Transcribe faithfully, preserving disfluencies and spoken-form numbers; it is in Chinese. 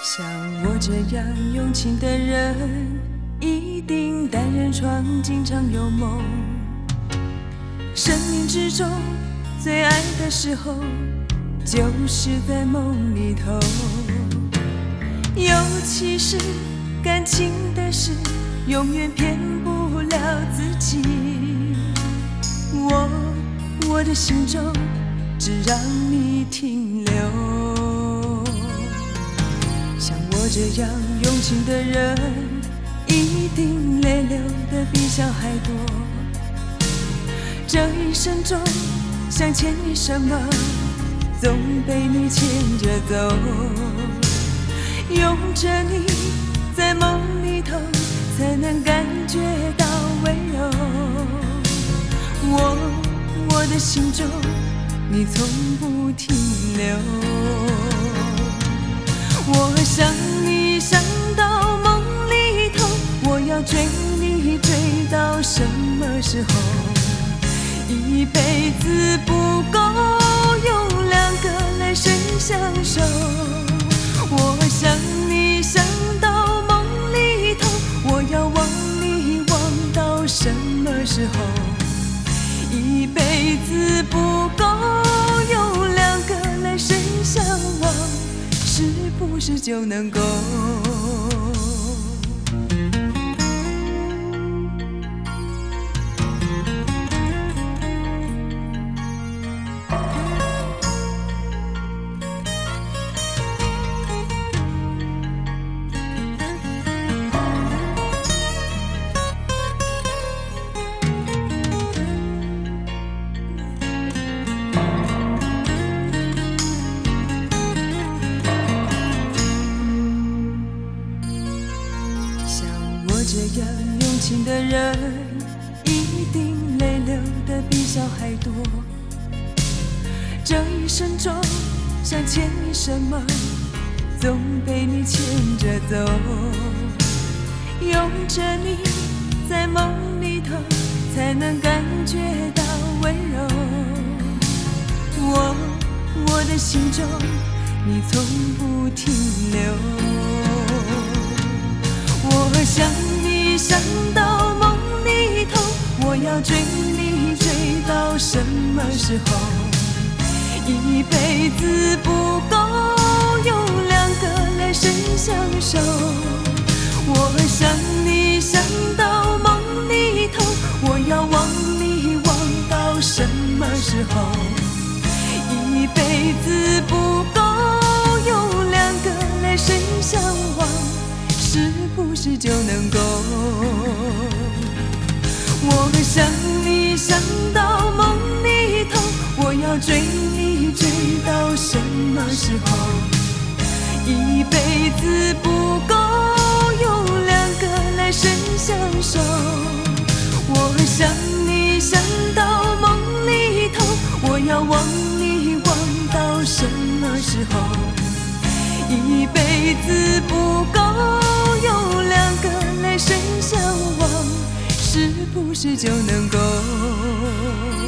像我这样用情的人，一定单人床经常有梦。生命之中最爱的时候，就是在梦里头。尤其是感情的事，永远骗不了自己。我我的心中只让你停留。像我这样用情的人，一定泪流的比小孩多。这一生中想牵你什么，总被你牵着走。拥着你在梦里头，才能感觉到温柔。我我的心中你从不停留。我想你想到梦里头，我要追你追到什么时候？一辈子不够用两个来生相守。我想你想到梦里头，我要忘你忘到什么时候？一辈子不够用两个来生相望，是不是就能够？这样用情的人，一定泪流的比小孩多。这一生中想牵你什么，总被你牵着走。拥着你在梦里头，才能感觉到温柔。我我的心中你从不停留。我想你想到梦里头，我要追你追到什么时候？一辈子不够用两个来生相守。我想你想到梦里头，我要忘你忘到什么时候？一辈子不够用两个来生相望，是不是就能够？我想你想到梦里头，我要追你追到什么时候？一辈子不够用两个来生相守。我想你想到梦里头，我要忘你忘到什么时候？一辈子不够用两个来生相望，是不是就能够？